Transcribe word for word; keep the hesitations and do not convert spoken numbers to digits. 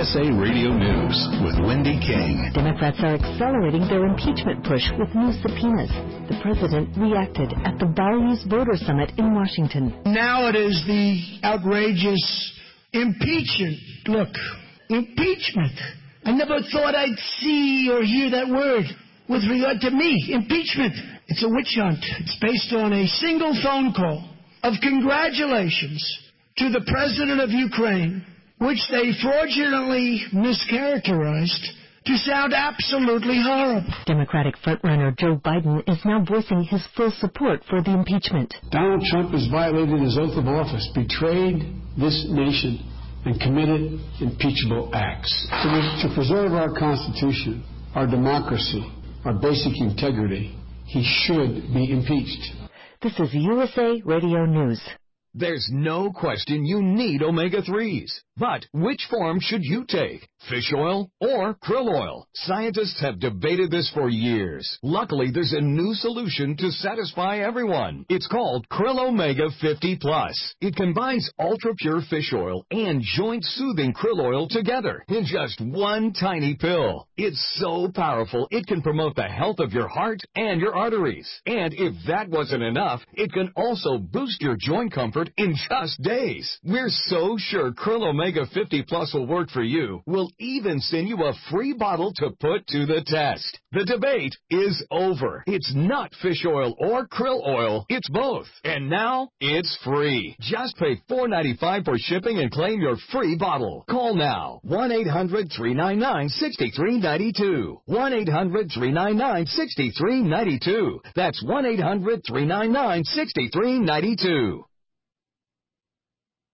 S A Radio News with Wendy King. Democrats are accelerating their impeachment push with new subpoenas. The president reacted at the Values Voter Summit in Washington. Now it is the outrageous impeachment. Look, impeachment. I never thought I'd see or hear that word with regard to me. Impeachment. It's a witch hunt. It's based on a single phone call of congratulations to the president of Ukraine, which they fraudulently mischaracterized to sound absolutely horrible. Democratic frontrunner Joe Biden is now voicing his full support for the impeachment. Donald Trump has violated his oath of office, betrayed this nation, and committed impeachable acts. To, to preserve our Constitution, our democracy, our basic integrity, he should be impeached. This is U S A Radio News. There's no question you need omega threes. But which form should you take? Fish oil or krill oil? Scientists have debated this for years. Luckily, there's a new solution to satisfy everyone. It's called Krill Omega fifty plus. It combines ultra-pure fish oil and joint-soothing krill oil together in just one tiny pill. It's so powerful, it can promote the health of your heart and your arteries. And if that wasn't enough, it can also boost your joint comfort in just days. We're so sure Krill Omega fifty plus will work for you. We'll even send you a free bottle to put to the test. The debate is over. It's not fish oil or krill oil. It's both. And now it's free. Just pay four dollars and ninety-five cents for shipping and claim your free bottle. Call now. one eight hundred three nine nine six three nine two. one eight hundred three nine nine six three nine two. That's one eight hundred three nine nine six three nine two.